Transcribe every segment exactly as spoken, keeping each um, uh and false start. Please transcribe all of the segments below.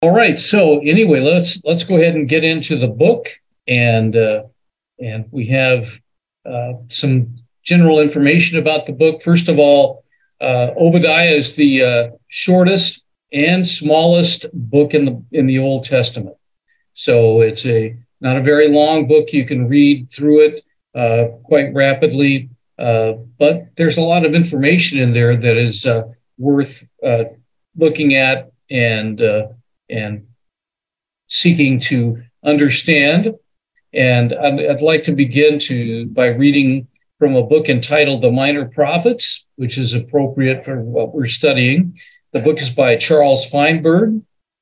All right. So anyway, let's let's go ahead and get into the book, and uh, and we have uh, some general information about the book. First of all, uh, Obadiah is the uh, shortest and smallest book in the in the Old Testament. So it's a not a very long book. You can read through it uh, quite rapidly, uh, but there's a lot of information in there that is uh, worth uh, looking at and uh, and seeking to understand. And I'd, I'd like to begin to by reading from a book entitled The Minor Prophets, which is appropriate for what we're studying. The book is by Charles Feinberg,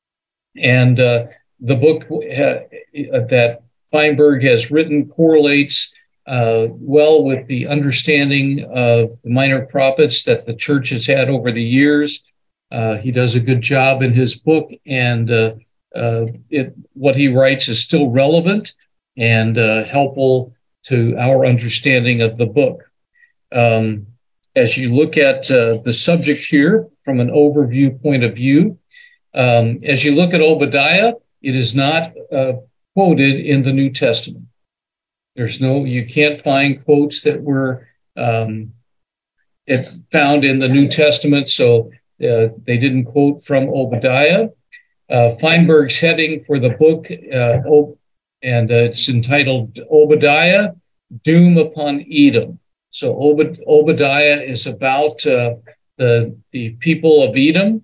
and uh, the book uh, that Feinberg has written correlates uh, well with the understanding of the minor prophets that the church has had over the years. Uh, he does a good job in his book, and uh, uh, it, what he writes is still relevant and uh, helpful to our understanding of the book. Um, as you look at uh, the subject here from an overview point of view, um, as you look at Obadiah, it is not uh, quoted in the New Testament. There's no, you can't find quotes that were um, it's found in the New Testament, so uh, they didn't quote from Obadiah. Uh, Feinberg's heading for the book, uh, and uh, it's entitled Obadiah, Doom Upon Edom. So Ob- Obadiah is about uh, the, the people of Edom,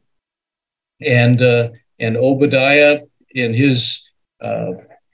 and uh, and Obadiah in his uh,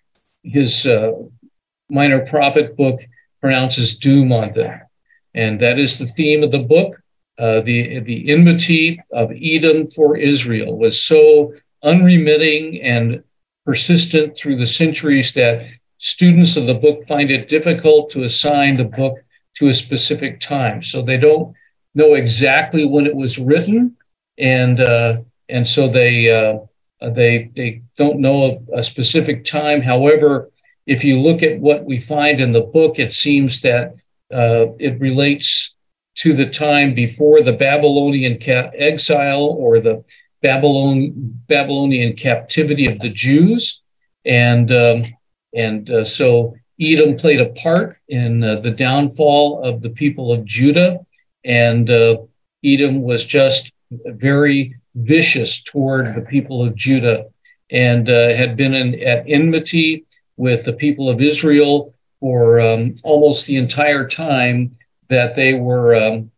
his uh, minor prophet book pronounces doom on them, and that is the theme of the book. Uh, the the enmity of Edom for Israel was so unremitting and persistent through the centuries that students of the book find it difficult to assign the book to a specific time. So they don't know exactly when it was written, and uh, and so they uh, they they don't know a, a specific time. However, if you look at what we find in the book, it seems that uh, it relates to the time before the Babylonian ca- exile or the Babylon, Babylonian captivity of the Jews. And, um, and uh, so Edom played a part in uh, the downfall of the people of Judah. And uh, Edom was just very vicious toward the people of Judah, and uh, had been in, at enmity with the people of Israel for um, almost the entire time that they were um,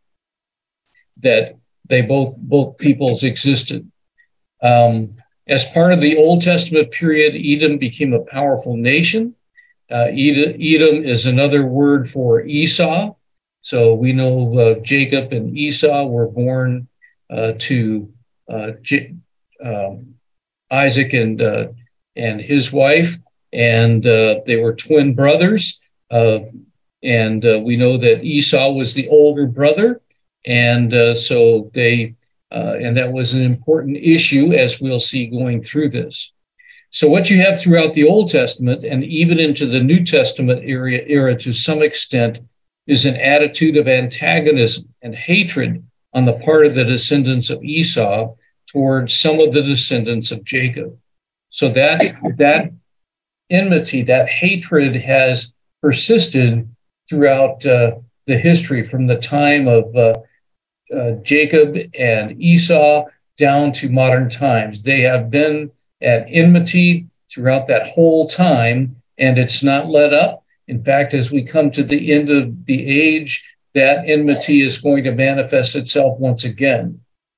that they both both peoples existed. Um, as part of the Old Testament period, Edom became a powerful nation. Uh, Edom, Edom is another word for Esau. So we know uh, Jacob and Esau were born uh, to uh, J- um, Isaac and uh, and his wife, and uh, they were twin brothers. Uh, and uh, we know that Esau was the older brother, and uh, so they, uh, and that was an important issue, as we'll see going through this. So what you have throughout the Old Testament and even into the New Testament era, era to some extent is an attitude of antagonism and hatred on the part of the descendants of Esau towards some of the descendants of Jacob. So that that enmity, that hatred has persisted throughout uh, the history from the time of uh, uh, Jacob and Esau down to modern times. They have been at enmity throughout that whole time, and it's not let up. In fact, as we come to the end of the age, that enmity is going to manifest itself once again,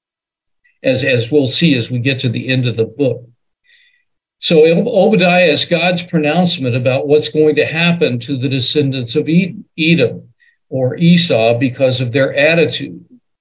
as, as we'll see as we get to the end of the book. So Obadiah is God's pronouncement about what's going to happen to the descendants of Edom or Esau because of their attitude.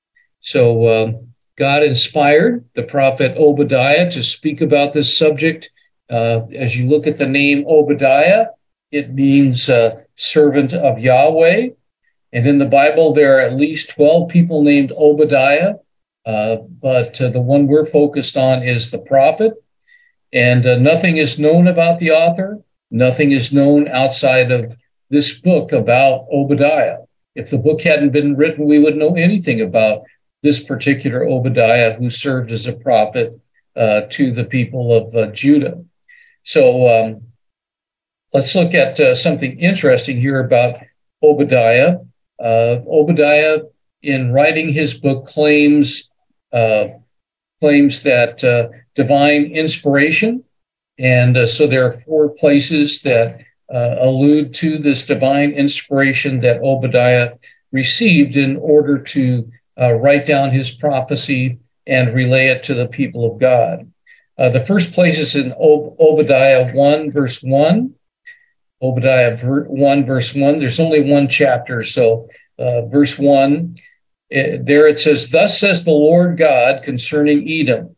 So um, God inspired the prophet Obadiah to speak about this subject. Uh, as you look at the name Obadiah, it means uh, servant of Yahweh. And in the Bible, there are at least twelve people named Obadiah, uh, but uh, the one we're focused on is the prophet. And uh, nothing is known about the author. Nothing is known outside of this book about Obadiah. If the book hadn't been written, we wouldn't know anything about this particular Obadiah who served as a prophet uh, to the people of uh, Judah. So um, let's look at uh, something interesting here about Obadiah. Uh, Obadiah, in writing his book, claims uh, claims that uh, divine inspiration, and uh, so there are four places that uh, allude to this divine inspiration that Obadiah received in order to uh, write down his prophecy and relay it to the people of God. Uh, the first place is in Ob- Obadiah one, verse one. Obadiah one, verse one. There's only one chapter, so uh, verse one, it, there it says, "Thus says the Lord God concerning Edom,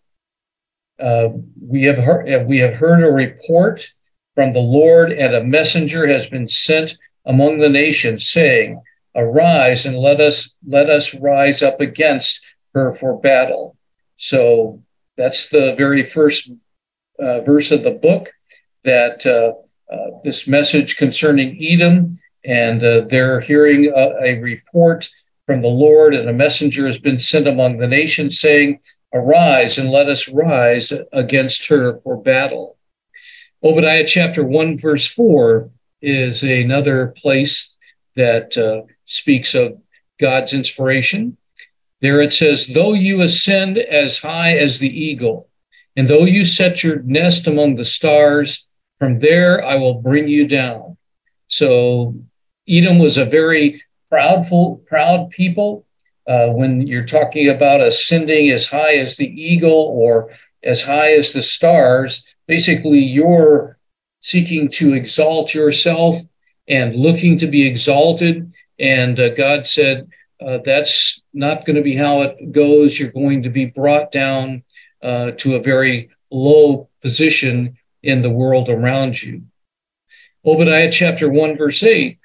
uh, we have heard, we have heard a report from the Lord, and a messenger has been sent among the nations, saying, Arise and let us let us rise up against her for battle." So that's the very first uh, verse of the book, that uh, uh, this message concerning Edom, and uh, they're hearing a, a report from the Lord, and a messenger has been sent among the nations, saying, Arise and let us rise against her for battle. Obadiah chapter one, verse four is another place that uh, speaks of God's inspiration. There it says, "Though you ascend as high as the eagle, and though you set your nest among the stars, from there I will bring you down." So Edom was a very proudful, proud people. Uh, when you're talking about ascending as high as the eagle or as high as the stars, basically you're seeking to exalt yourself and looking to be exalted. And uh, God said, uh, that's not going to be how it goes. You're going to be brought down uh, to a very low position in the world around you. Obadiah chapter one, verse eight,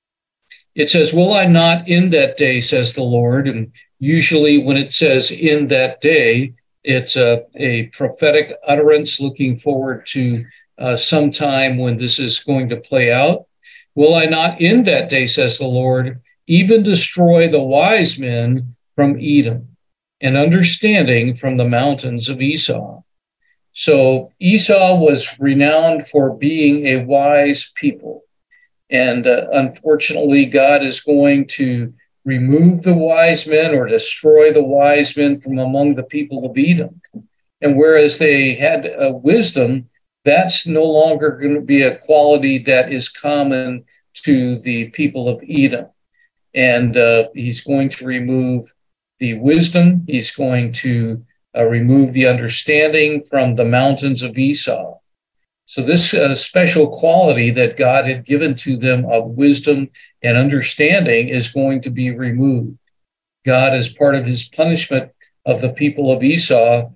it says, "Will I not in that day, says the Lord?" And usually when it says in that day, it's a, a prophetic utterance looking forward to uh, some time when this is going to play out. "Will I not in that day, says the Lord, even destroy the wise men from Edom, and understanding from the mountains of Esau?" So Esau was renowned for being a wise people. And uh, unfortunately, God is going to remove the wise men or destroy the wise men from among the people of Edom. And whereas they had uh, wisdom, that's no longer going to be a quality that is common to the people of Edom. And uh, he's going to remove the wisdom. He's going to uh, remove the understanding from the mountains of Esau. So this uh, special quality that God had given to them of wisdom and understanding is going to be removed. God, as part of his punishment of the people of Esau,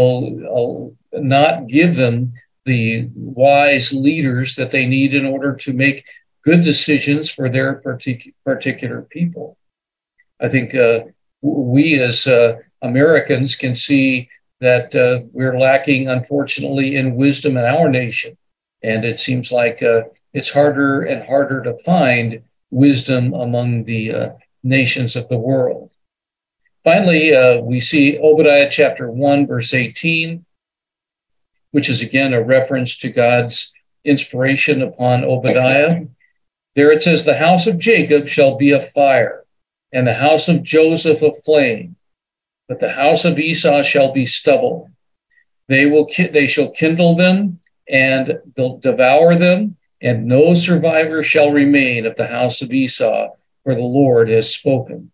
will uh, not give them the wise leaders that they need in order to make good decisions for their partic- particular people. I think uh, we as uh, Americans can see that uh, we're lacking, unfortunately, in wisdom in our nation. And it seems like uh, it's harder and harder to find wisdom among the uh, nations of the world. Finally, uh, we see Obadiah chapter one, verse eighteen, which is again a reference to God's inspiration upon Obadiah. There it says, "The house of Jacob shall be a fire, and the house of Joseph a flame. But the house of Esau shall be stubble. They will ki- they shall kindle them, and they'll devour them, and no survivor shall remain of the house of Esau, for the Lord has spoken."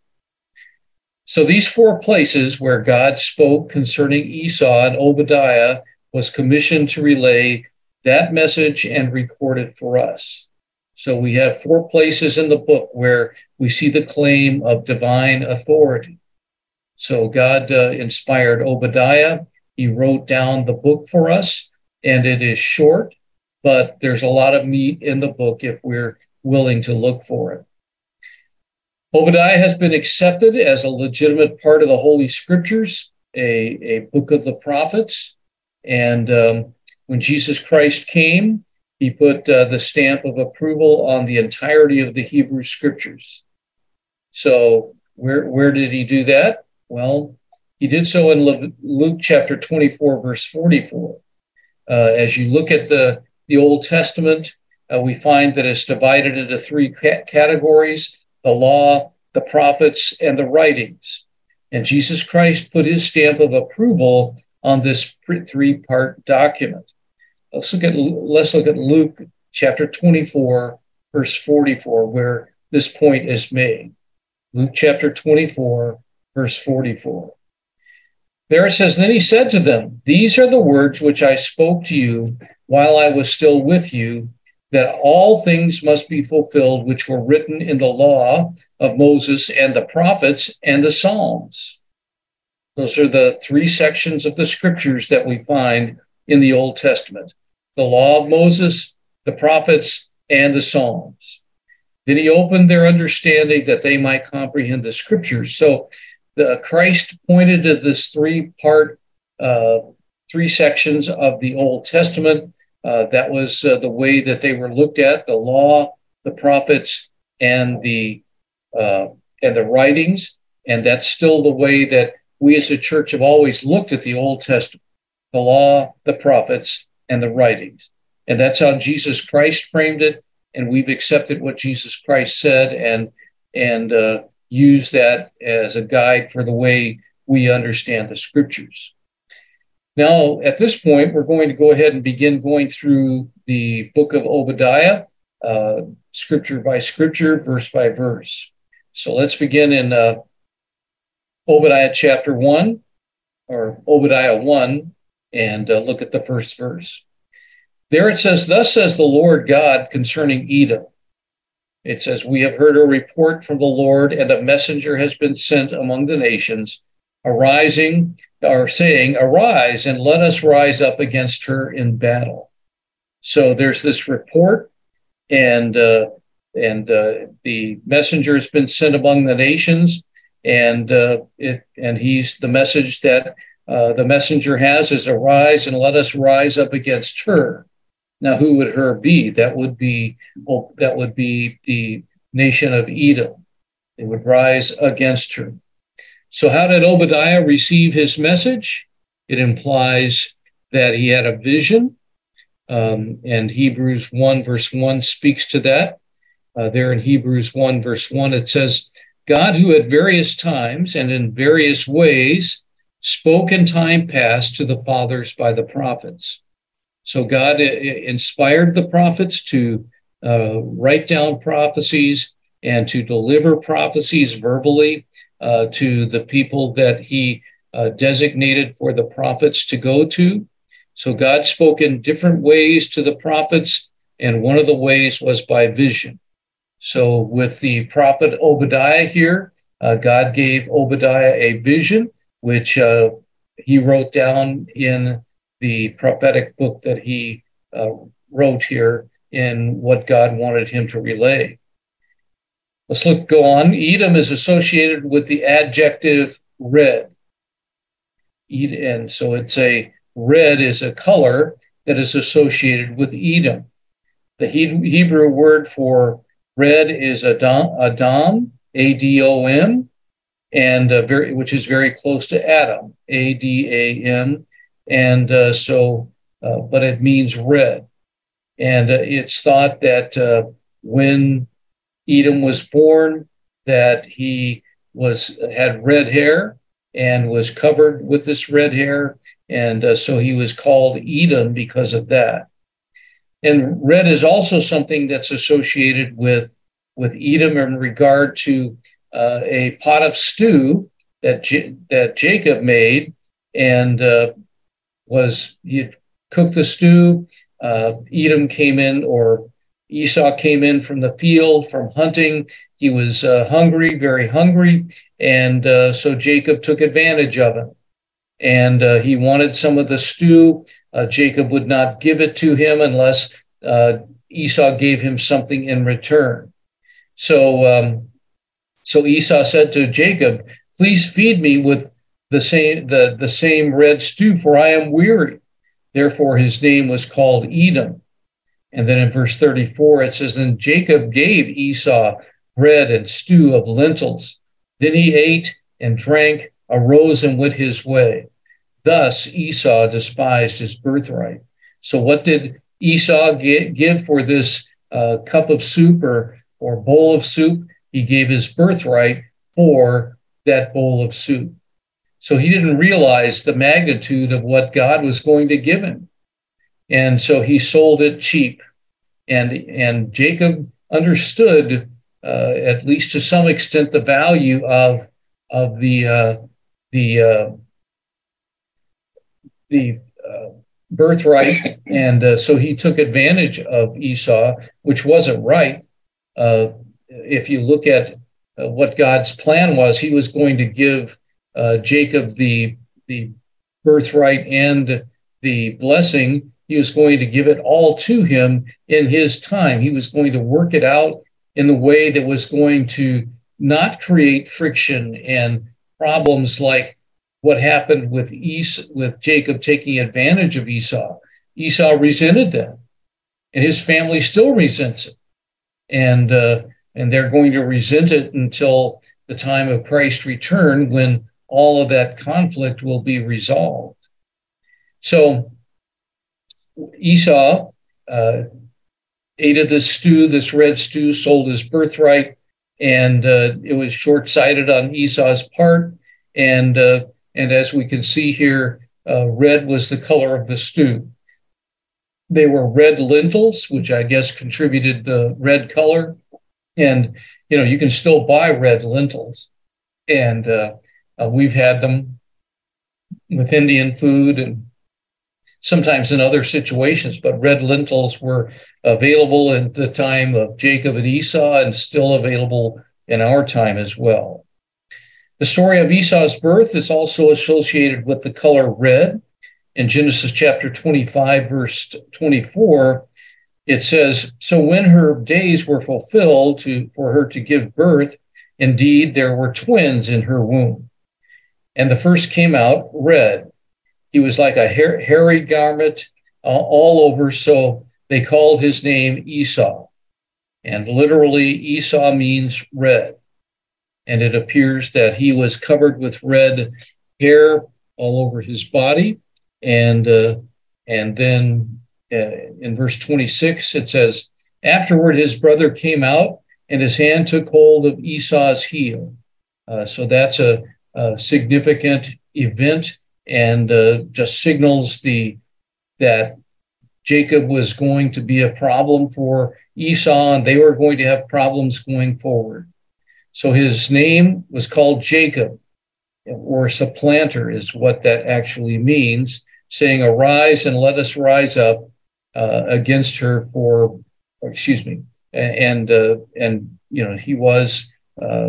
So these four places where God spoke concerning Esau and Obadiah was commissioned to relay that message and record it for us. So we have four places in the book where we see the claim of divine authority. So God uh, inspired Obadiah. He wrote down the book for us, and it is short, but there's a lot of meat in the book if we're willing to look for it. Obadiah has been accepted as a legitimate part of the Holy Scriptures, a, a book of the prophets. And um, when Jesus Christ came, he put uh, the stamp of approval on the entirety of the Hebrew Scriptures. So where, where did he do that? Well, He did so in Le- Luke chapter twenty-four, verse forty-four. Uh, as you look at the, the Old Testament, uh, we find that it's divided into three ca- categories: the law, the prophets, and the writings. And Jesus Christ put his stamp of approval on this three-part document. Let's look at let's look at Luke chapter twenty-four, verse forty-four, where this point is made. Luke chapter twenty-four, verse forty-four. There it says, "Then he said to them, 'These are the words which I spoke to you while I was still with you, that all things must be fulfilled which were written in the law of Moses and the prophets and the Psalms.'" Those are the three sections of the scriptures that we find in the Old Testament: the law of Moses, the prophets, and the Psalms. Then he opened their understanding that they might comprehend the scriptures. So the Christ pointed to this three-part, uh, three sections of the Old Testament. Uh, that was uh, the way that they were looked at: the law, the prophets, and the uh, and the writings. And that's still the way that we as a church have always looked at the Old Testament: the law, the prophets, and the writings. And that's how Jesus Christ framed it. And we've accepted what Jesus Christ said and and uh, used that as a guide for the way we understand the scriptures. Now, at this point, we're going to go ahead and begin going through the book of Obadiah, uh, scripture by scripture, verse by verse. So let's begin in uh, Obadiah chapter one, or Obadiah one, and uh, look at the first verse. There it says, "Thus says the Lord God concerning Edom." It says, "We have heard a report from the Lord, and a messenger has been sent among the nations, arising, or saying, 'Arise, and let us rise up against her in battle.'" So there's this report, and uh, and uh, the messenger has been sent among the nations, and uh, it and he's the message that uh, the messenger has is, "Arise, and let us rise up against her." Now, who would her be? That would be well, that would be the nation of Edom. They would rise against her. So how did Obadiah receive his message? It implies that he had a vision, um, and Hebrews one verse one speaks to that. Uh, there in Hebrews one verse one, it says, "God, who at various times and in various ways spoke in time past to the fathers by the prophets." So God inspired the prophets to uh, write down prophecies and to deliver prophecies verbally uh, to the people that he uh, designated for the prophets to go to. So God spoke in different ways to the prophets, and one of the ways was by vision. So with the prophet Obadiah here, uh, God gave Obadiah a vision, which uh, he wrote down in the prophetic book that he uh, wrote here in what God wanted him to relay. Let's look, go on. Edom is associated with the adjective red. And so it's a red is a color that is associated with Edom. The Hebrew word for red is Adam, Adam, A D O M, and uh, very, which is very close to Adam, A D A M. And uh, so, uh, but it means red. And uh, it's thought that uh, when Edom was born, that he was had red hair and was covered with this red hair. And uh, so he was called Edom because of that. And red is also something that's associated with, with Edom in regard to uh, a pot of stew that, J- that Jacob made, and uh, was he cooked the stew. Uh, Edom came in, or Esau came in from the field, from hunting. He was uh, hungry, very hungry, and uh, so Jacob took advantage of him. And uh, he wanted some of the stew. Uh, Jacob would not give it to him unless uh, Esau gave him something in return. So, um, so Esau said to Jacob, "Please feed me with the same the, the same red stew, for I am weary." Therefore, his name was called Edom. And then in verse thirty-four, it says, "Then Jacob gave Esau bread and stew of lentils. Then he ate and drank arose and went his way. Thus Esau despised his birthright. So what did Esau give for this uh, cup of soup or, or bowl of soup? He gave his birthright for that bowl of soup. So he didn't realize the magnitude of what God was going to give him. And so he sold it cheap. And, and Jacob understood, uh, at least to some extent, the value of, of the, uh, the, uh, the uh, birthright. And uh, so he took advantage of Esau, which wasn't right. Uh, if you look at uh, what God's plan was, he was going to give uh, Jacob the, the birthright and the blessing. He was going to give it all to him in his time. He was going to work it out in the way that was going to not create friction and problems like what happened with Esau, with Jacob taking advantage of Esau. Esau resented that, and his family still resents it. And, uh, and they're going to resent it until the time of Christ's return, when all of that conflict will be resolved. So Esau uh, ate of this stew, this red stew, sold his birthright, and uh, it was short-sighted on Esau's part. And uh, and as we can see here, uh, red was the color of the stew. They were red lentils, which I guess contributed the red color. And you know, you can still buy red lentils, and uh, uh, we've had them with Indian food and sometimes in other situations, but red lentils were available at the time of Jacob and Esau and still available in our time as well. The story of Esau's birth is also associated with the color red. In Genesis chapter twenty-five, verse twenty-four, it says, "So when her days were fulfilled to, for her to give birth, indeed there were twins in her womb. And the first came out red. He was like a hair, hairy garment uh, all over, so they called his name Esau." And literally, Esau means red. And it appears that he was covered with red hair all over his body. And, uh, and then uh, in verse twenty-six, it says, "Afterward, his brother came out, and his hand took hold of Esau's heel." Uh, so that's a, a significant event, and uh, just signals the that Jacob was going to be a problem for Esau, and they were going to have problems going forward. So his name was called Jacob, or supplanter is what that actually means, saying, "Arise and let us rise up uh, against her for," or excuse me, and uh, and you know, he was uh,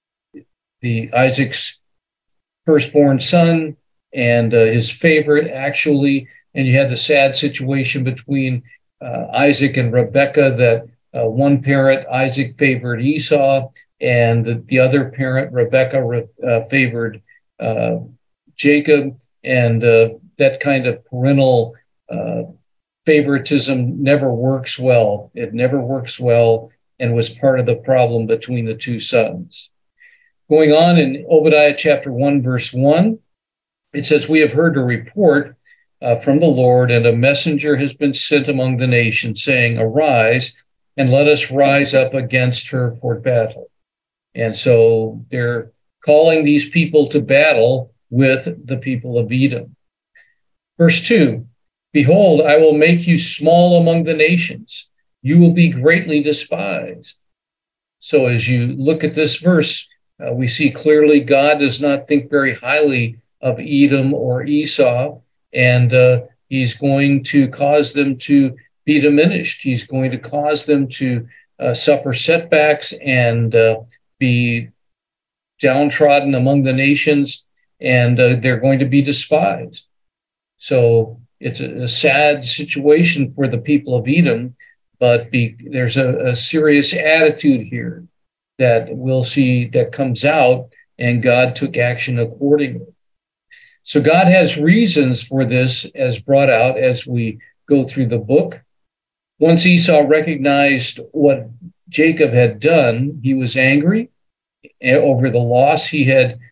the Isaac's firstborn son and uh, his favorite, actually. And you had the sad situation between uh, Isaac and Rebekah, that uh, one parent, Isaac, favored Esau, and the, the other parent, Rebekah, uh, favored uh, Jacob. And uh, that kind of parental uh, favoritism never works well. It never works well, and was part of the problem between the two sons. Going on in Obadiah chapter one, verse one, it says, "We have heard a report uh, from the Lord, and a messenger has been sent among the nations, saying, Arise, and let us rise up against her for battle." And so they're calling these people to battle with the people of Edom. Verse two, "Behold, I will make you small among the nations. You will be greatly despised." So as you look at this verse, uh, we see clearly God does not think very highly of Edom or Esau, and uh, he's going to cause them to be diminished. He's going to cause them to uh, suffer setbacks and uh, be downtrodden among the nations, and uh, they're going to be despised. So it's a, a sad situation for the people of Edom, but be, there's a, a serious attitude here that we'll see that comes out, and God took action accordingly. So God has reasons for this, as brought out as we go through the book. Once Esau recognized what Jacob had done, he was angry over the loss he had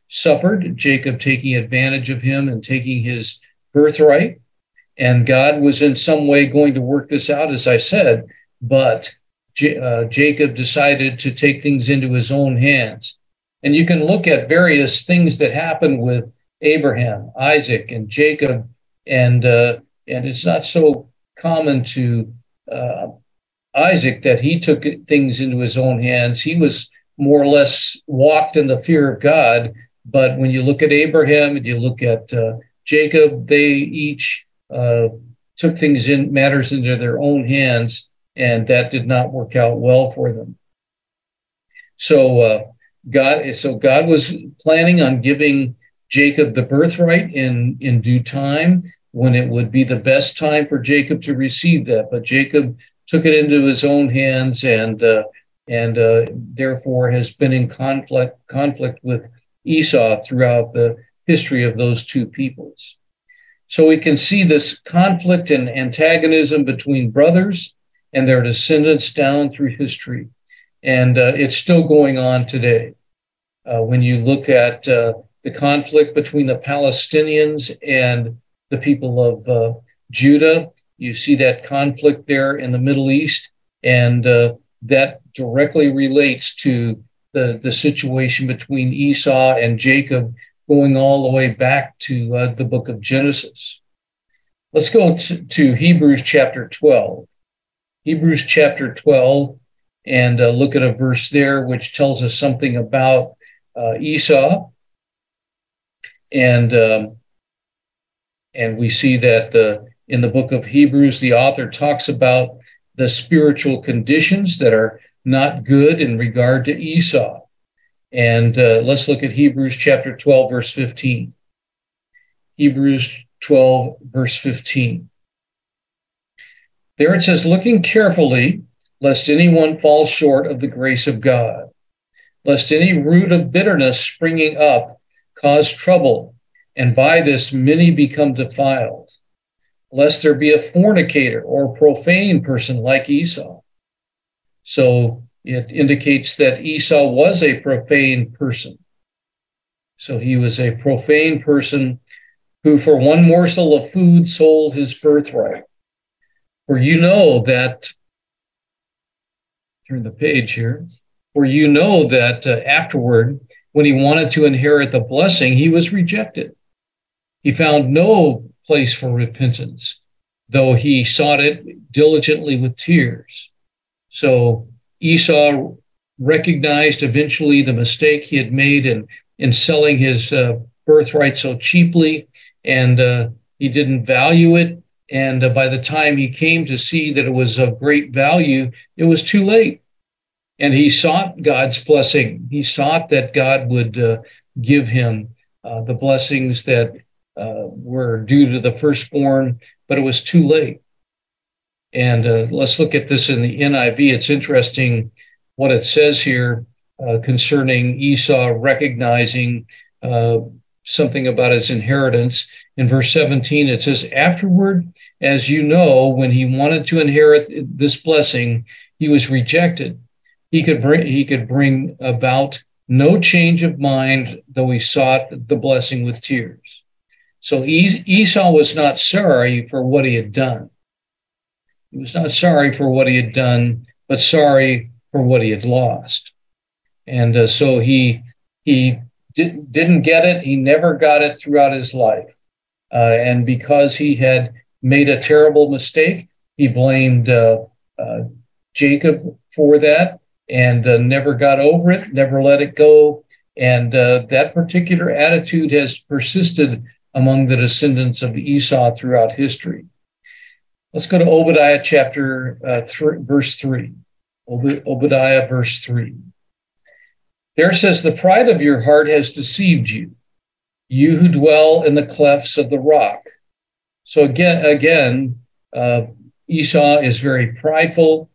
suffered, Jacob taking advantage of him and taking his birthright. And God was in some way going to work this out, as I said, but J- uh, Jacob decided to take things into his own hands. And you can look at various things that happened with Abraham, Isaac, and Jacob, and uh, and it's not so common to uh, Isaac that he took things into his own hands. He was more or less walked in the fear of God. But when you look at Abraham and you look at uh, Jacob, they each uh, took things in matters into their own hands, and that did not work out well for them. So uh, God, so God was planning on giving Jacob the birthright in in due time, when it would be the best time for Jacob to receive that. But Jacob took it into his own hands, and uh, and uh, therefore has been in conflict conflict with Esau throughout the history of those two peoples. So we can see this conflict and antagonism between brothers and their descendants down through history. And uh, it's still going on today. Uh, when you look at uh, the conflict between the Palestinians and the people of uh, Judah, you see that conflict there in the Middle East, and uh, that directly relates to the, the situation between Esau and Jacob, going all the way back to uh, the book of Genesis. Let's go to, to Hebrews chapter twelve. Hebrews chapter twelve, and uh, look at a verse there which tells us something about uh, Esau. And um, and we see that the, in the book of Hebrews, the author talks about the spiritual conditions that are not good in regard to Esau. And uh, let's look at Hebrews chapter twelve, verse fifteen. Hebrews twelve, verse fifteen. There it says, looking carefully, lest anyone fall short of the grace of God, lest any root of bitterness springing up cause trouble, and by this many become defiled, lest there be a fornicator or profane person like Esau. So it indicates that Esau was a profane person. So he was a profane person who for one morsel of food sold his birthright. For you know that, turn the page here, for you know that uh, afterward, when he wanted to inherit the blessing, he was rejected. He found no place for repentance, though he sought it diligently with tears. So Esau recognized eventually the mistake he had made in, in selling his uh, birthright so cheaply, and uh, he didn't value it. And uh, by the time he came to see that it was of great value, it was too late. And he sought God's blessing. He sought that God would uh, give him uh, the blessings that uh, were due to the firstborn, but it was too late. And uh, let's look at this in the N I V. It's interesting what it says here uh, concerning Esau recognizing uh, something about his inheritance. In verse seventeen, it says, afterward, as you know, when he wanted to inherit this blessing, he was rejected. He could bring, he could bring about no change of mind, though he sought the blessing with tears. So Esau was not sorry for what he had done. He was not sorry for what he had done, but sorry for what he had lost. And uh, so he he did, didn't get it. He never got it throughout his life. Uh, and because he had made a terrible mistake, he blamed uh, uh, Jacob for that, and uh, never got over it, never let it go. And uh, that particular attitude has persisted among the descendants of Esau throughout history. Let's go to Obadiah chapter uh, three, verse three. Ob- Obadiah verse three. There says, the pride of your heart has deceived you, you who dwell in the clefts of the rock. So again, again, uh, Esau is very prideful,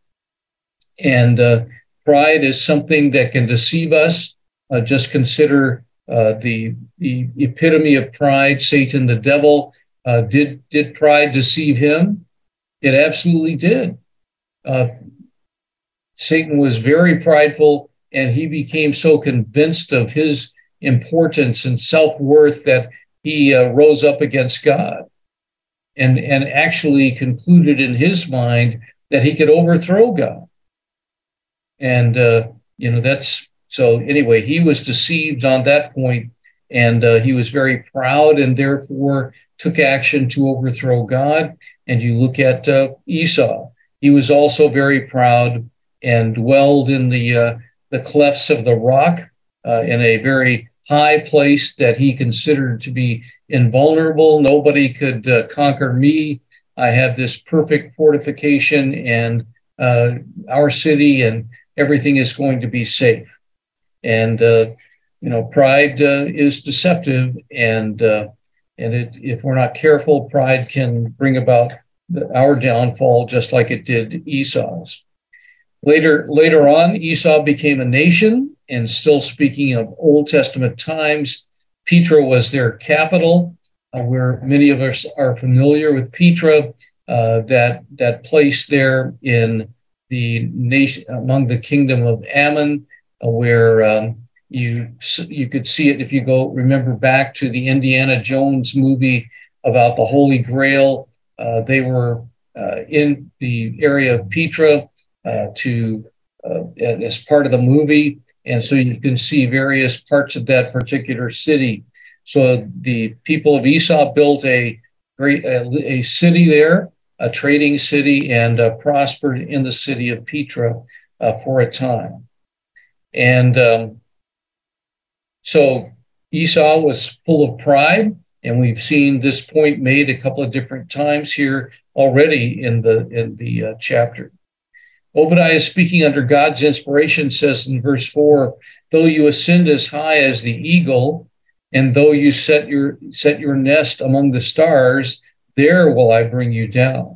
and uh, pride is something that can deceive us. Uh, just consider uh, the the epitome of pride, Satan, the devil. Uh, did did pride deceive him? It absolutely did. Uh, Satan was very prideful, and he became so convinced of his importance and self-worth that he uh, rose up against God and, and actually concluded in his mind that he could overthrow God. And, uh, you know, that's, so anyway, he was deceived on that point, and uh, he was very proud and therefore took action to overthrow God. And you look at uh, Esau, he was also very proud and dwelled in the, uh, the clefts of the rock uh, in a very high place that he considered to be invulnerable. Nobody could uh, conquer me. I have this perfect fortification and uh, our city, and everything is going to be safe. And, uh, you know, pride uh, is deceptive, and uh, and it, if we're not careful, pride can bring about the, our downfall, just like it did Esau's. Later, later on, Esau became a nation, and still speaking of Old Testament times, Petra was their capital, uh, where many of us are familiar with Petra, uh, that that place there in the nation among the kingdom of Ammon, uh, where um, you you could see it if you go remember back to the Indiana Jones movie about the Holy Grail. Uh, they were uh, in the area of Petra uh, to uh, as part of the movie, and so you can see various parts of that particular city. So the people of Esau built a great a, a city there, a trading city, and uh, prospered in the city of Petra uh, for a time. And um, so Esau was full of pride, and we've seen this point made a couple of different times here already in the in the uh, chapter. Obadiah, speaking under God's inspiration, says in verse four, "Though you ascend as high as the eagle, and though you set your set your nest among the stars, there will I bring you down."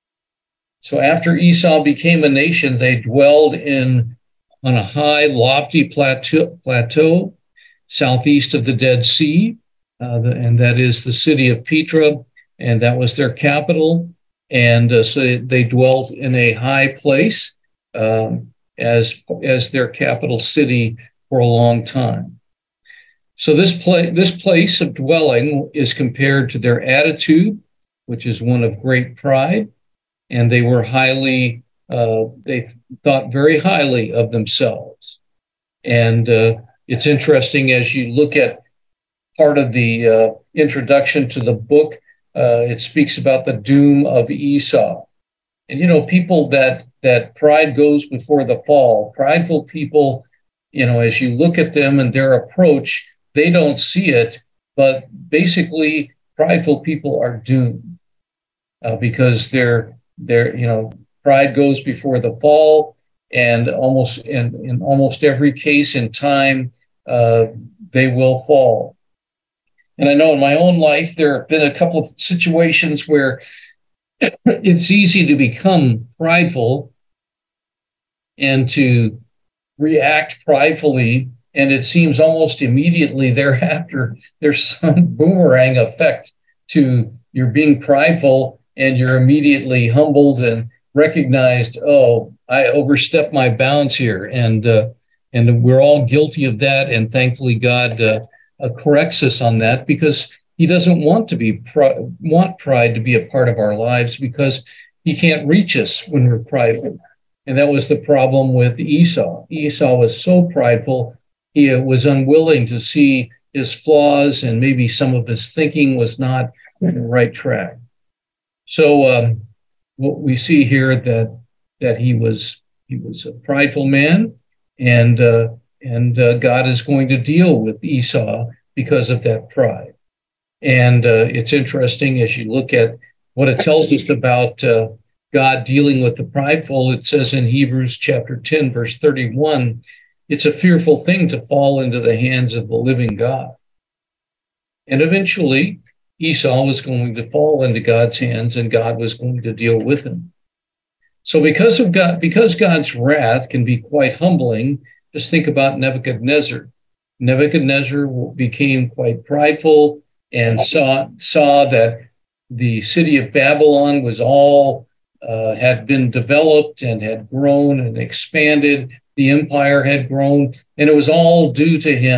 So after Esau became a nation, they dwelled in on a high, lofty plateau, plateau southeast of the Dead Sea, uh, the, and that is the city of Petra, and that was their capital. And uh, so they dwelt in a high place um, as as their capital city for a long time. So this place this place of dwelling is compared to their attitude, which is one of great pride, and they were highly uh, they thought very highly of themselves. And uh, it's interesting as you look at part of the uh, introduction to the book. Uh, it speaks about the doom of Esau. And, you know, people that, that pride goes before the fall, prideful people, you know, as you look at them and their approach, they don't see it, but basically prideful people are doomed uh, because they're, they're, you know, pride goes before the fall, and almost in, in almost every case in time, uh, they will fall. And I know in my own life, there have been a couple of situations where it's easy to become prideful and to react pridefully. And it seems almost immediately thereafter, there's some boomerang effect to your being prideful, and you're immediately humbled and recognized, oh, I overstepped my bounds here. And, uh, and we're all guilty of that. And thankfully, God uh, Uh, corrects us on that, because he doesn't want to be pr- want pride to be a part of our lives, because he can't reach us when we're prideful. And that was the problem with Esau. Esau was so prideful, he uh, was unwilling to see his flaws, and maybe some of his thinking was not on the right track. So um, what we see here that that he was he was a prideful man, and uh, And uh, God is going to deal with Esau because of that pride. And uh, it's interesting as you look at what it tells us about uh, God dealing with the prideful. It says in Hebrews chapter ten, verse thirty-one, it's a fearful thing to fall into the hands of the living God. And eventually, Esau was going to fall into God's hands, and God was going to deal with him. So because of God, because God's wrath can be quite humbling, just think about Nebuchadnezzar. Nebuchadnezzar became quite prideful and saw, saw that the city of Babylon was all, uh, had been developed and had grown and expanded. The empire had grown, and it was all due to him.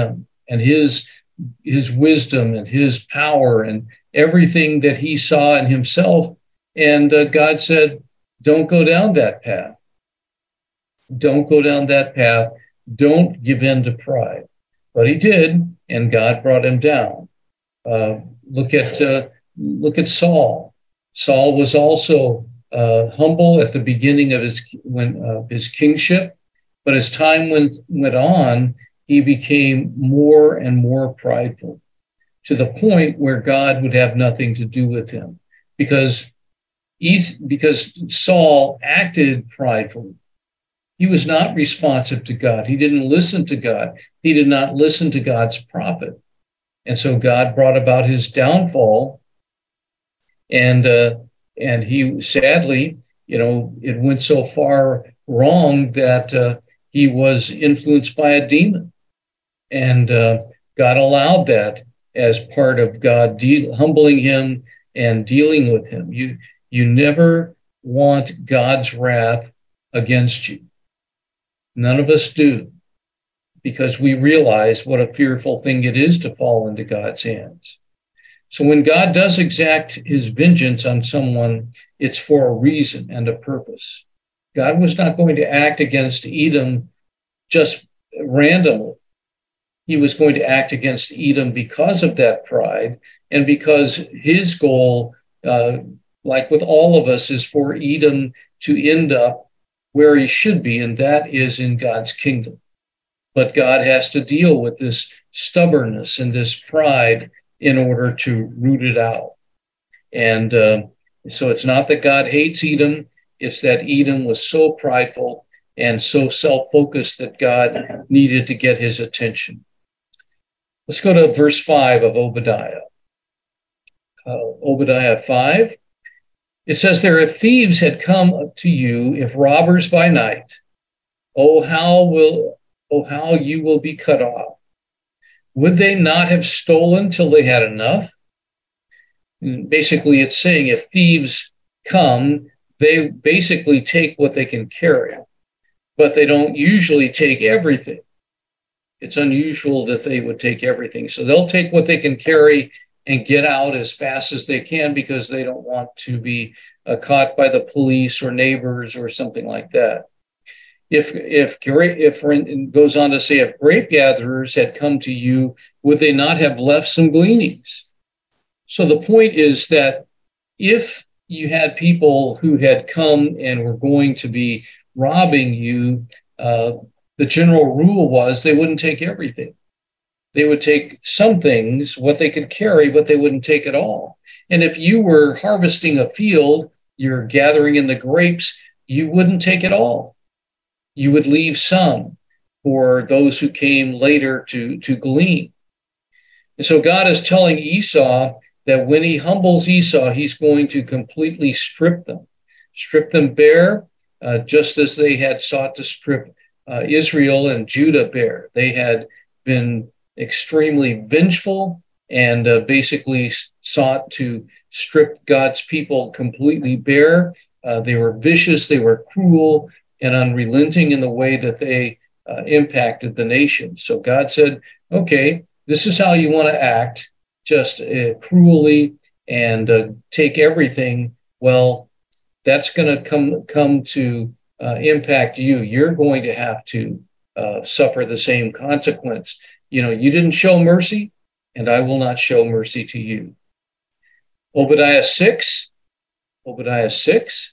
and his his wisdom and his power and everything that he saw in himself. And uh, God said, don't go down that path. Don't go down that path. Don't give in to pride. But he did, and God brought him down. Uh, look at uh, look at Saul. Saul was also uh, humble at the beginning of his when uh, his kingship, but as time went went on, he became more and more prideful, to the point where God would have nothing to do with him, because he, because Saul acted pridefully. He was not responsive to God. He didn't listen to God. He did not listen to God's prophet. And so God brought about his downfall. And uh, and he sadly, you know, it went so far wrong that uh, he was influenced by a demon. And uh, God allowed that as part of God de- humbling him and dealing with him. You, you never want God's wrath against you. None of us do, because we realize what a fearful thing it is to fall into God's hands. So when God does exact his vengeance on someone, it's for a reason and a purpose. God was not going to act against Edom just randomly. He was going to act against Edom because of that pride, and because his goal, uh, like with all of us, is for Edom to end up where he should be, and that is in God's kingdom. But God has to deal with this stubbornness and this pride in order to root it out. And uh, so it's not that God hates Edom, it's that Edom was so prideful and so self-focused that God needed to get his attention. Let's go to verse five of Obadiah. Uh, Obadiah five. It says, there, if thieves had come to you, if robbers by night, oh, how will, oh, how you will be cut off. Would they not have stolen till they had enough? And basically, it's saying if thieves come, they basically take what they can carry, but they don't usually take everything. It's unusual that they would take everything. So they'll take what they can carry and get out as fast as they can, because they don't want to be uh, caught by the police or neighbors or something like that. If if if it goes on to say, if grape gatherers had come to you, would they not have left some gleanings? So the point is that if you had people who had come and were going to be robbing you, uh, the general rule was they wouldn't take everything. They would take some things, what they could carry, but they wouldn't take it all. And if you were harvesting a field, you're gathering in the grapes, you wouldn't take it all. You would leave some for those who came later to, to glean. And so God is telling Esau that when he humbles Esau, he's going to completely strip them, strip them bare, uh, just as they had sought to strip uh, Israel and Judah bare. They had been extremely vengeful and uh, basically sought to strip God's people completely bare. Uh, they were vicious, they were cruel and unrelenting in the way that they uh, impacted the nation. So God said, okay, this is how you want to act, just uh, cruelly and uh, take everything. Well, that's going to come come to uh, impact you. You're going to have to uh, suffer the same consequence. You know, you didn't show mercy, and I will not show mercy to you. Obadiah six, Obadiah six,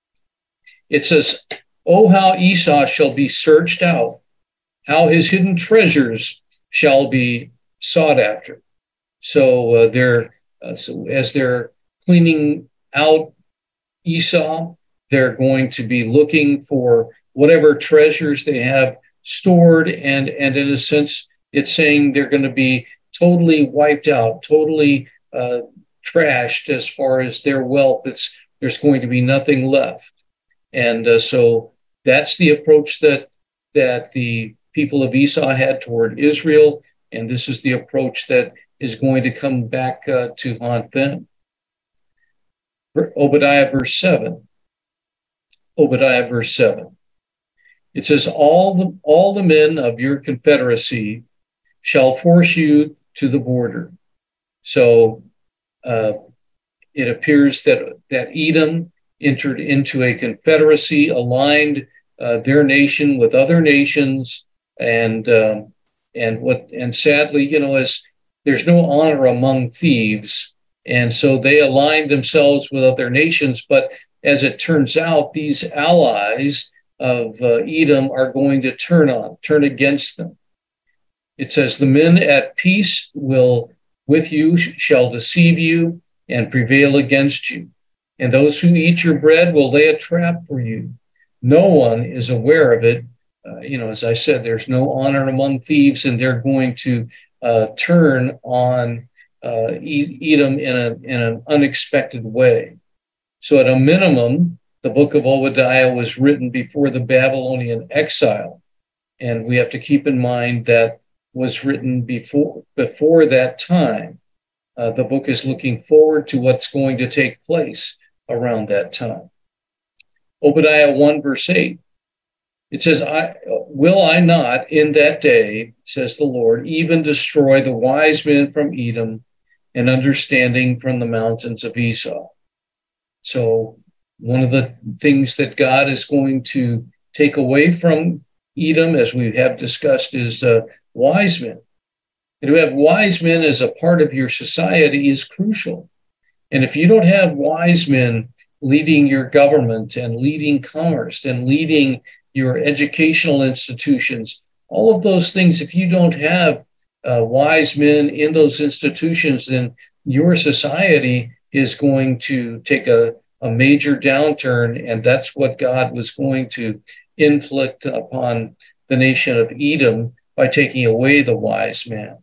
it says, oh, how Esau shall be searched out, how his hidden treasures shall be sought after. So uh, they're uh, so as they're cleaning out Esau, they're going to be looking for whatever treasures they have stored, and and in a sense, it's saying they're going to be totally wiped out, totally uh, trashed as far as their wealth. It's there's going to be nothing left, and uh, so that's the approach that that the people of Esau had toward Israel, and this is the approach that is going to come back uh, to haunt them. Obadiah verse seven. Obadiah verse seven. It says, all the all the men of your confederacy shall force you to the border. So uh, it appears that, that Edom entered into a confederacy, aligned uh, their nation with other nations, and um, and what and sadly, you know, as there's no honor among thieves, and so they aligned themselves with other nations. But as it turns out, these allies of uh, Edom are going to turn on, turn against them. It says, the men at peace will with you shall deceive you and prevail against you. And those who eat your bread will lay a trap for you. No one is aware of it. Uh, you know, as I said, there's no honor among thieves, and they're going to uh, turn on uh, Edom in, a, in an unexpected way. So at a minimum, the book of Obadiah was written before the Babylonian exile. And we have to keep in mind that was written before, before that time. Uh, the book is looking forward to what's going to take place around that time. Obadiah one, verse eight. It says, I, will I not in that day, says the Lord, even destroy the wise men from Edom and understanding from the mountains of Esau? So one of the things that God is going to take away from Edom, as we have discussed, is uh, wise men. And to have wise men as a part of your society is crucial. And if you don't have wise men leading your government and leading commerce and leading your educational institutions, all of those things, if you don't have uh, wise men in those institutions, then your society is going to take a, a major downturn. And that's what God was going to inflict upon the nation of Edom by taking away the wise man.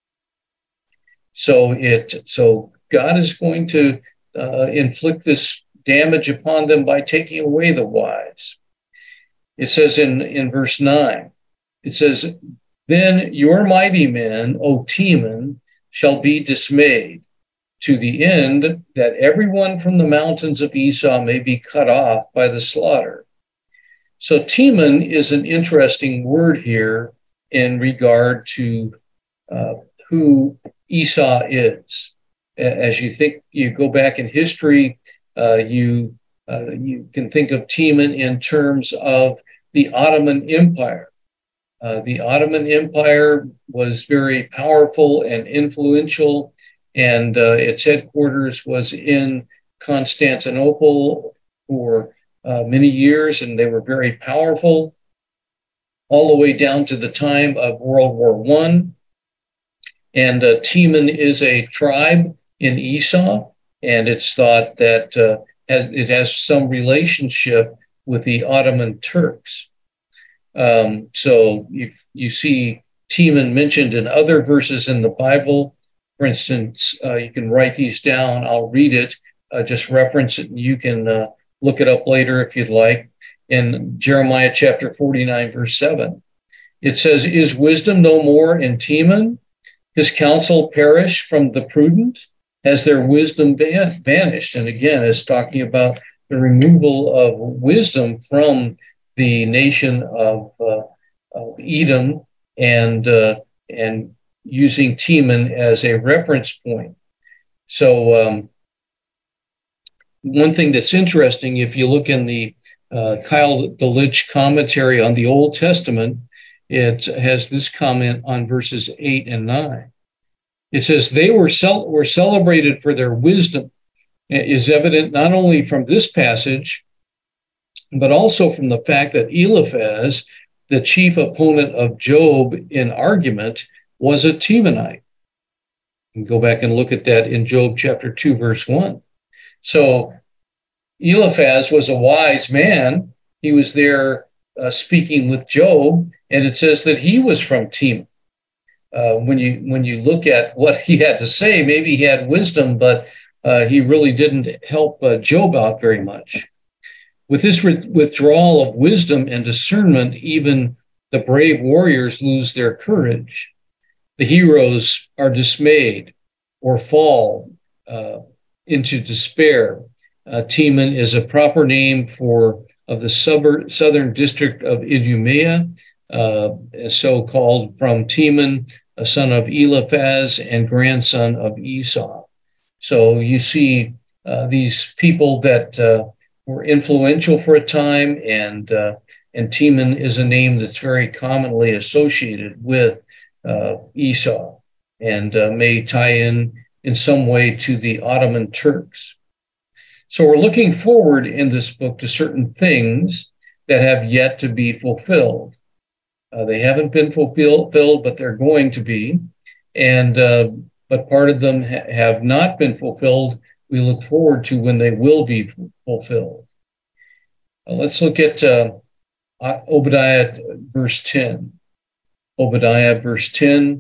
So it so God is going to uh, inflict this damage upon them by taking away the wise. It says in, in verse nine, it says, then your mighty men, O Teman, shall be dismayed, to the end that everyone from the mountains of Esau may be cut off by the slaughter. So Teman is an interesting word here in regard to uh, who Esau is. As you think, you go back in history, uh, you uh, you can think of Teman in terms of the Ottoman Empire. Uh, the Ottoman Empire was very powerful and influential, and uh, its headquarters was in Constantinople for uh, many years, and they were very powerful all the way down to the time of World War One. And uh, Teman is a tribe in Esau, and it's thought that uh, has, it has some relationship with the Ottoman Turks. Um, so you, you see Teman mentioned in other verses in the Bible. For instance, uh, you can write these down. I'll read it, uh, just reference it, and you can uh, look it up later if you'd like. In Jeremiah chapter forty-nine, verse seven, it says, is wisdom no more in Teman? His counsel perished from the prudent? Has their wisdom ban- vanished? And again, it's talking about the removal of wisdom from the nation of, uh, of Edom, and uh, and using Teman as a reference point. So um, one thing that's interesting, if you look in the uh, Kyle DeLitch commentary on the Old Testament, it has this comment on verses eight and nine. It says, they were, cel- were celebrated for their wisdom. It is evident not only from this passage, but also from the fact that Eliphaz, the chief opponent of Job in argument, was a Temanite. You can go back and look at that in Job chapter two, verse one. So Eliphaz was a wise man. He was there uh, speaking with Job, and it says that he was from Teman. Uh, when you when you look at what he had to say, maybe he had wisdom, but uh, he really didn't help uh, Job out very much. With this re- withdrawal of wisdom and discernment, even the brave warriors lose their courage. The heroes are dismayed or fall uh, into despair. Uh, Teman is a proper name for of the suburb, southern district of Idumea, uh, so called from Teman, a son of Eliphaz and grandson of Esau. So you see uh, these people that uh, were influential for a time, and uh, and Teman is a name that's very commonly associated with uh, Esau, and uh, may tie in in some way to the Ottoman Turks. So we're looking forward in this book to certain things that have yet to be fulfilled. Uh, they haven't been fulfilled, but they're going to be, and uh, but part of them ha- have not been fulfilled. We look forward to when they will be f- fulfilled. Uh, let's look at uh, Obadiah verse ten. Obadiah verse ten,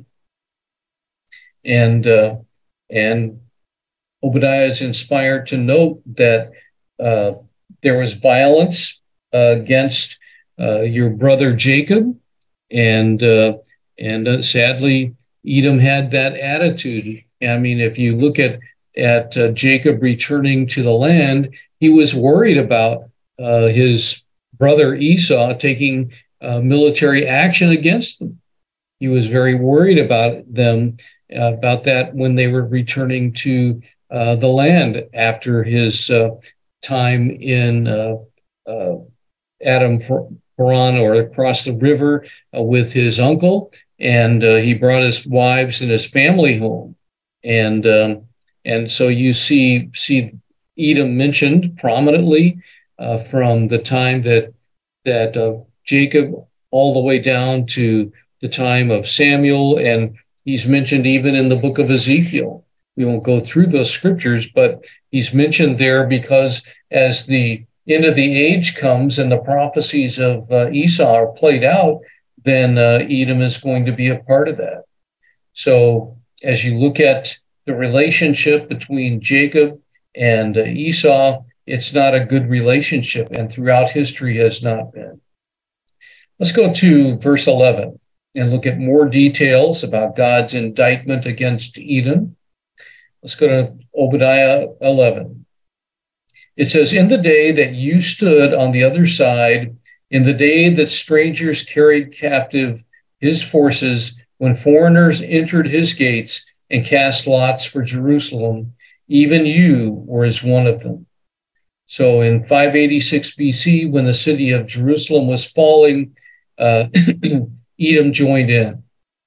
and uh, and Obadiah is inspired to note that uh, there was violence uh, against uh, your brother Jacob, and uh, and uh, sadly, Edom had that attitude. I mean, if you look at at uh, Jacob returning to the land, he was worried about uh, his brother Esau taking uh, military action against them. He was very worried about them, uh, about that when they were returning to uh, the land after his uh, time in uh, uh, Adam Paran, or across the river uh, with his uncle, and uh, he brought his wives and his family home, and um, and so you see see Edom mentioned prominently uh, from the time that that uh, Jacob all the way down to the time of Samuel, and he's mentioned even in the book of Ezekiel. We won't go through those scriptures, but he's mentioned there because as the end of the age comes and the prophecies of uh, Esau are played out, then uh, Edom is going to be a part of that. So as you look at the relationship between Jacob and uh, Esau, it's not a good relationship, and throughout history has not been. Let's go to verse eleven and look at more details about God's indictment against Edom. Let's go to Obadiah eleven. It says, "In the day that you stood on the other side, in the day that strangers carried captive his forces, when foreigners entered his gates and cast lots for Jerusalem, even you were as one of them." So in five eighty-six B C, when the city of Jerusalem was falling, uh, Edom joined in.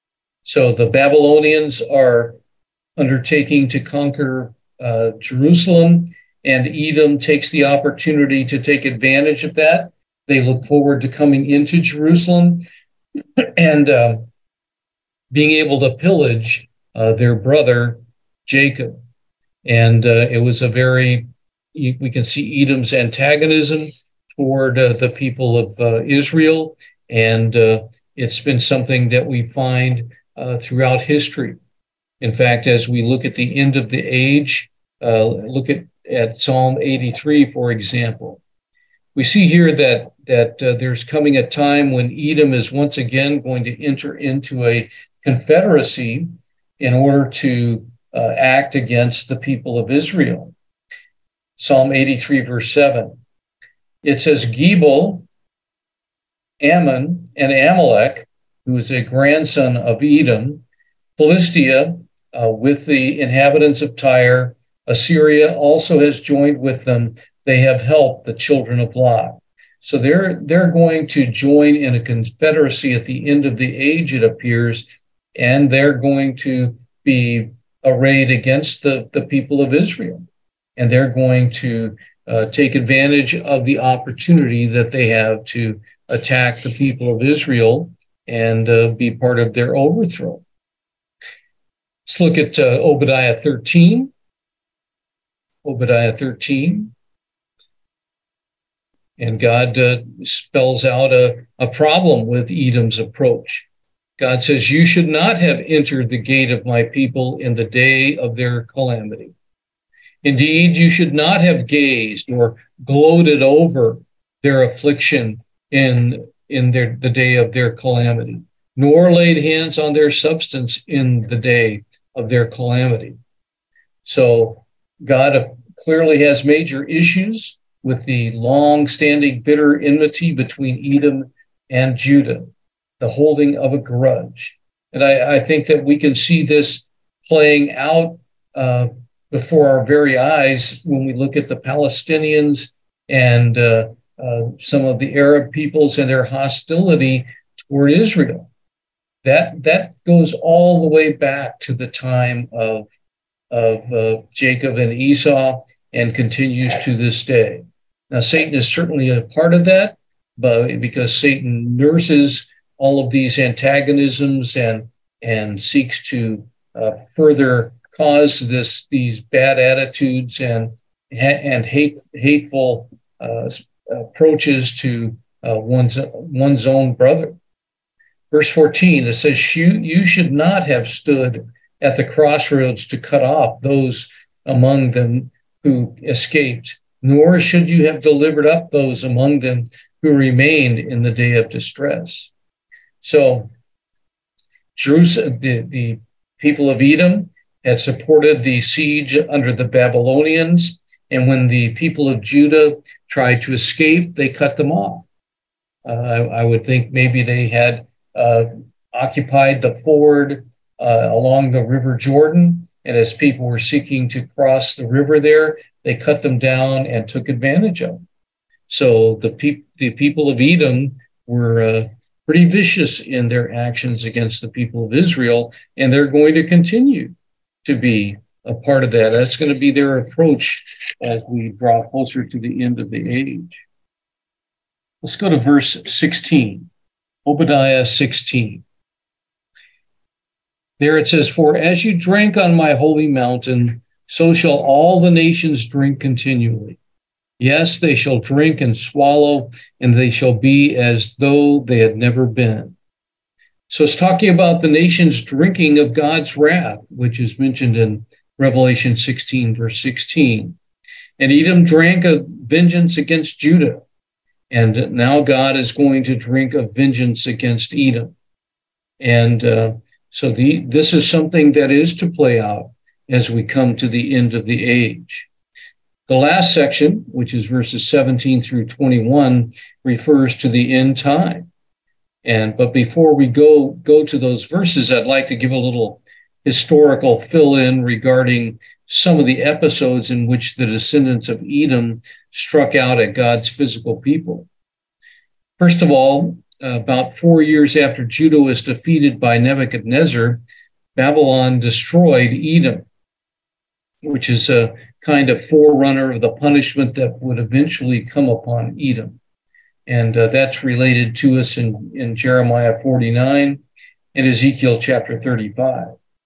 So the Babylonians are undertaking to conquer uh, Jerusalem, and Edom takes the opportunity to take advantage of that. They look forward to coming into Jerusalem and uh, being able to pillage uh, their brother Jacob. And uh, it was a very, we can see Edom's antagonism toward uh, the people of uh, Israel, and uh, it's been something that we find uh, throughout history. In fact, as we look at the end of the age, uh, look at, at Psalm eighty-three, for example, we see here that, that uh, there's coming a time when Edom is once again going to enter into a confederacy in order to uh, act against the people of Israel. Psalm eighty-three, verse seven. It says, "Gebal, Ammon, and Amalek, who is a grandson of Edom, Philistia, uh, with the inhabitants of Tyre, Assyria also has joined with them. They have helped the children of Lot." So they're they're going to join in a confederacy at the end of the age, it appears, and they're going to be arrayed against the, the people of Israel. And they're going to uh, take advantage of the opportunity that they have to attack the people of Israel and uh, be part of their overthrow. Let's look at uh, Obadiah thirteen. Obadiah thirteen. And God uh, spells out a, a problem with Edom's approach. God says, "You should not have entered the gate of my people in the day of their calamity. Indeed, you should not have gazed or gloated over their affliction in, in their, the day of their calamity, nor laid hands on their substance in the day of their calamity." So God clearly has major issues with the long-standing bitter enmity between Edom and Judah, the holding of a grudge. And I, I think that we can see this playing out uh, before our very eyes when we look at the Palestinians and uh, uh, some of the Arab peoples and their hostility toward Israel. That that goes all the way back to the time of of uh, Jacob and Esau and continues to this day. Now, Satan is certainly a part of that, but because Satan nurses all of these antagonisms and and seeks to uh, further cause this these bad attitudes and and hate hateful uh, approaches to uh, one's one's own brother. Verse fourteen, it says, you, you should not have stood at the crossroads to cut off those among them who escaped, nor should you have delivered up those among them who remained in the day of distress. So Jerusalem, the, the people of Edom had supported the siege under the Babylonians, and when the people of Judah tried to escape, they cut them off. Uh, I, I would think maybe they had uh, occupied the ford uh, along the River Jordan, and as people were seeking to cross the river there, they cut them down and took advantage of them. So the, pe- the people of Edom were uh, pretty vicious in their actions against the people of Israel, and they're going to continue to be a part of that. That's going to be their approach as we draw closer to the end of the age. Let's go to verse sixteen, Obadiah sixteen. There it says, for as you drank on my holy mountain, so shall all the nations drink continually. Yes, they shall drink and swallow, and they shall be as though they had never been. So it's talking about the nations drinking of God's wrath, which is mentioned in Revelation sixteen, verse sixteen. And Edom drank of vengeance against Judah. And now God is going to drink of vengeance against Edom. And uh, so the, this is something that is to play out as we come to the end of the age. The last section, which is verses seventeen through twenty-one, refers to the end time. And but before we go, go to those verses, I'd like to give a little historical fill-in regarding some of the episodes in which the descendants of Edom struck out at God's physical people. First of all, uh, about four years after Judah was defeated by Nebuchadnezzar, Babylon destroyed Edom, which is a kind of forerunner of the punishment that would eventually come upon Edom. And uh, that's related to us in, in Jeremiah forty-nine and Ezekiel chapter thirty-five.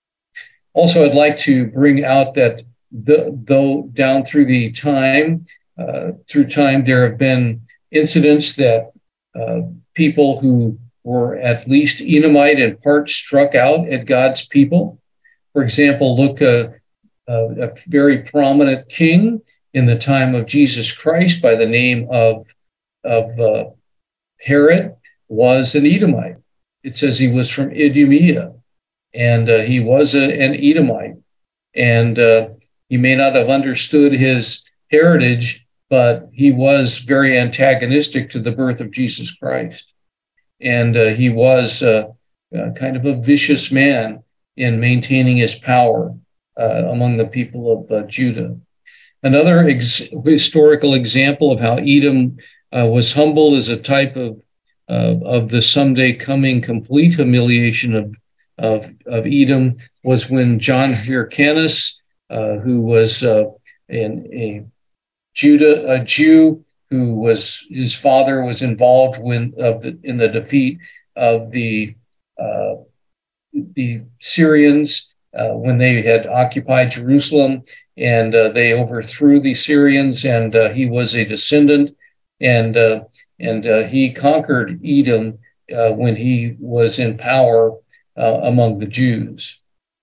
Also, I'd like to bring out that the, though down through the time, uh, through time, there have been incidents that uh, people who were at least Edomite in part struck out at God's people. For example, look, uh, uh, a very prominent king in the time of Jesus Christ by the name of, of uh, Herod was an Edomite. It says he was from Idumea. And uh, he was a, an Edomite, and uh, he may not have understood his heritage, but he was very antagonistic to the birth of Jesus Christ. And uh, he was uh, uh, kind of a vicious man in maintaining his power uh, among the people of uh, Judah. Another ex- historical example of how Edom uh, was humbled is a type of, uh, of the someday coming complete humiliation of Of, of Edom was when John Hyrcanus, uh, who was uh, an, a Judah, a Jew who was his father was involved when of the, in the defeat of the uh, the Syrians uh, when they had occupied Jerusalem, and uh, they overthrew the Syrians, and uh, he was a descendant, and uh, and uh, he conquered Edom uh, when he was in power Uh, among the Jews.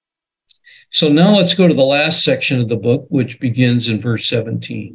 So now let's go to the last section of the book, which begins in verse seventeen.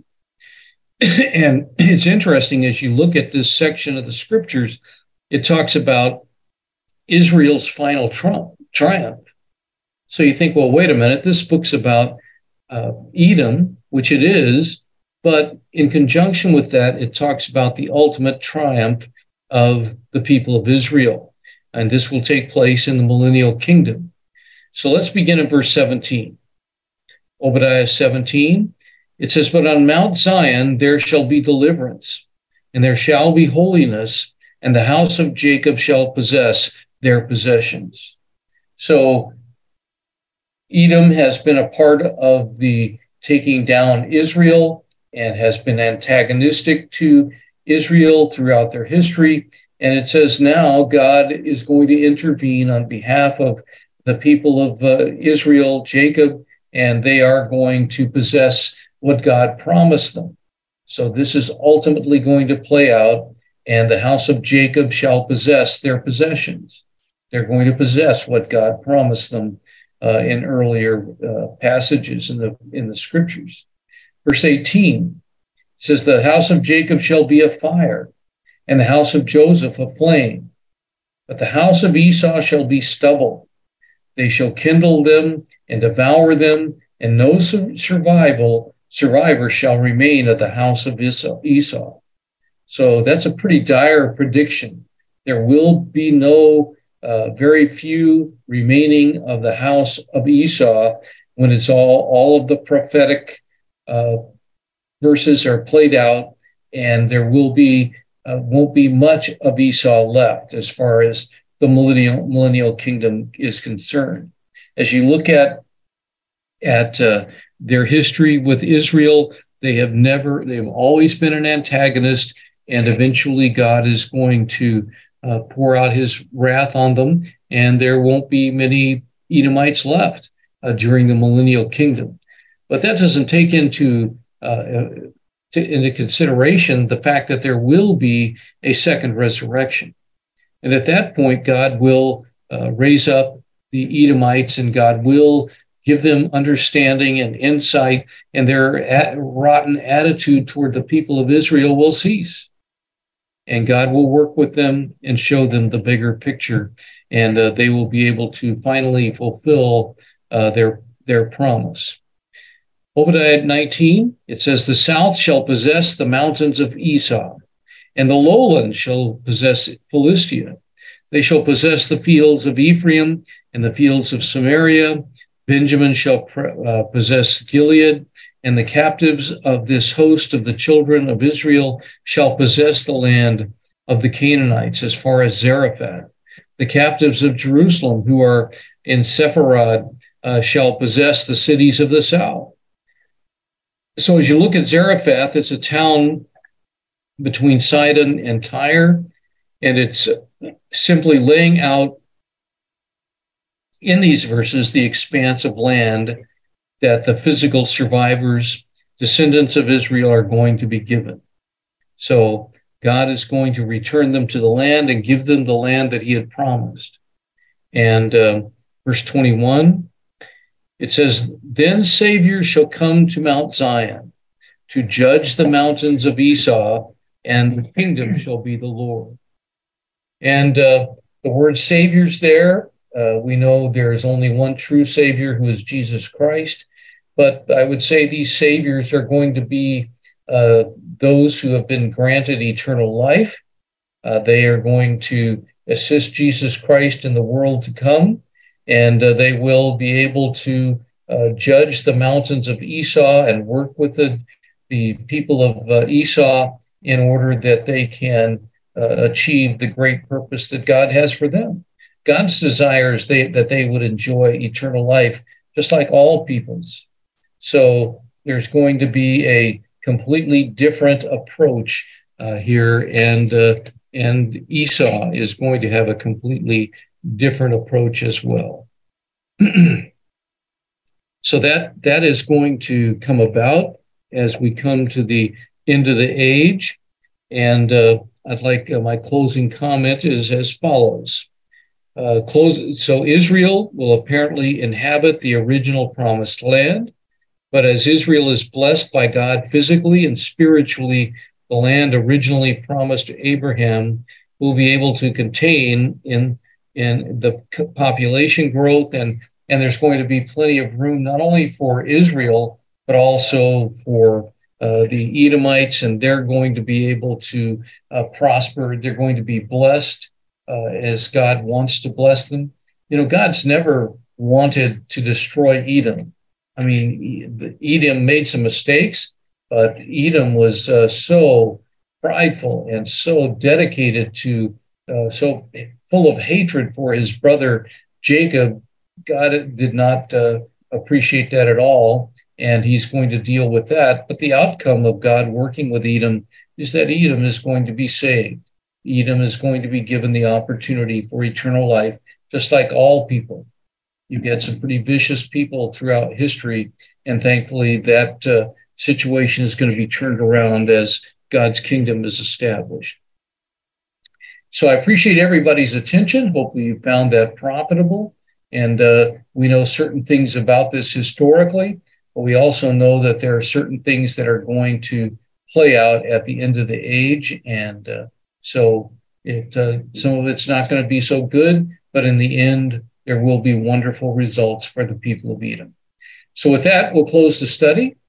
And it's interesting as you look at this section of the scriptures, it talks about Israel's final tri- triumph. So you think, well, wait a minute, this book's about uh, Edom, which it is, but in conjunction with that, it talks about the ultimate triumph of the people of Israel. and this will take place in the millennial kingdom. So let's begin in verse seventeen. Obadiah seventeen, it says, "But on Mount Zion there shall be deliverance, and there shall be holiness, and the house of Jacob shall possess their possessions." So Edom has been a part of the taking down Israel and has been antagonistic to Israel throughout their history. And it says now God is going to intervene on behalf of the people of uh, Israel, Jacob, and they are going to possess what God promised them. So this is ultimately going to play out, and the house of Jacob shall possess their possessions. They're going to possess what God promised them uh, in earlier uh, passages in the in the scriptures. Verse eighteen says, "The house of Jacob shall be a fire, and the house of Joseph a flame. But the house of Esau shall be stubble. They shall kindle them and devour them, and no survival survivor shall remain of the house of Esau." So that's a pretty dire prediction. There will be no uh, very few remaining of the house of Esau when it's all all of the prophetic uh, verses are played out, and there will be uh, won't be much of Esau left as far as the millennial millennial kingdom is concerned. As you look at at uh, their history with Israel, they have never they've always been an antagonist, and eventually God is going to uh, pour out his wrath on them, and there won't be many Edomites left uh, during the millennial kingdom. But that doesn't take into uh, to, into consideration the fact that there will be a second resurrection. And at that point, God will uh, raise up the Edomites, and God will give them understanding and insight, and their at- rotten attitude toward the people of Israel will cease. And God will work with them and show them the bigger picture, and uh, they will be able to finally fulfill uh, their, their promise. Obadiah nineteen, it says, "The south shall possess the mountains of Esau, and the lowlands shall possess Philistia. They shall possess the fields of Ephraim and the fields of Samaria. Benjamin shall uh, possess Gilead, and the captives of this host of the children of Israel shall possess the land of the Canaanites as far as Zarephath. The captives of Jerusalem who are in Sepharad uh, shall possess the cities of the south." So as you look at Zarephath, it's a town between Sidon and Tyre, and it's simply laying out in these verses the expanse of land that the physical survivors, descendants of Israel, are going to be given. So God is going to return them to the land and give them the land that he had promised. And uh, verse twenty-one, it says, "Then Savior shall come to Mount Zion to judge the mountains of Esau, and the kingdom shall be the Lord." And uh, the word Savior's there. Uh, we know there is only one true Savior, who is Jesus Christ. But I would say these Saviors are going to be uh, those who have been granted eternal life. Uh, they are going to assist Jesus Christ in the world to come, and uh, they will be able to uh, judge the mountains of Esau and work with the, the people of uh, Esau in order that they can uh, achieve the great purpose that God has for them. God's desire is they, that they would enjoy eternal life, just like all peoples. So there's going to be a completely different approach uh, here, and uh, and Esau is going to have a completely different approach as well. So that that is going to come about as we come to the end of the age, and uh, I'd like uh, my closing comment is as follows. Uh, close, so Israel will apparently inhabit the original promised land, but as Israel is blessed by God physically and spiritually, the land originally promised to Abraham will be able to contain in, in the population growth, and, and there's going to be plenty of room not only for Israel, but also for uh, the Edomites, and they're going to be able to uh, prosper. They're going to be blessed. uh, as God wants to bless them. You know, God's never wanted to destroy Edom. I mean, Edom made some mistakes, but Edom was uh, so prideful and so dedicated to, uh, so full of hatred for his brother Jacob. God did not uh, appreciate that at all, and he's going to deal with that. But the outcome of God working with Edom is that Edom is going to be saved. Edom is going to be given the opportunity for eternal life, just like all people. You get some pretty vicious people throughout history, and thankfully that uh, situation is going to be turned around as God's kingdom is established. So I appreciate everybody's attention. Hopefully you found that profitable. And uh, we know certain things about this historically, but we also know that there are certain things that are going to play out at the end of the age. And uh, so it, uh, some of it's not going to be so good, but in the end, there will be wonderful results for the people of Edom. So with that, we'll close the study.